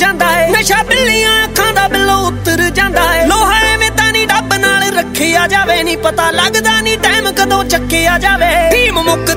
ਜਾਂਦਾ ਏ ਨਸ਼ਾ ਬਿੱਲੀਆਂ ਅੱਖਾਂ ਦਾ ਬਿੱਲੋ ਉਤਰ ਜਾਂਦਾ ਏ ਲੋਹਾ ਐਵੇਂ ਤਾਂ ਨੀ ਡੱਬ ਨਾਲ ਰੱਖਿਆ ਜਾਵੇ ਨੀ ਪਤਾ ਲੱਗਦਾ ਨੀ ਟਾਈਮ ਕਦੋਂ ਚੱਕਿਆ ਜਾਵੇ ਟੀਮ ਮੁੱਕ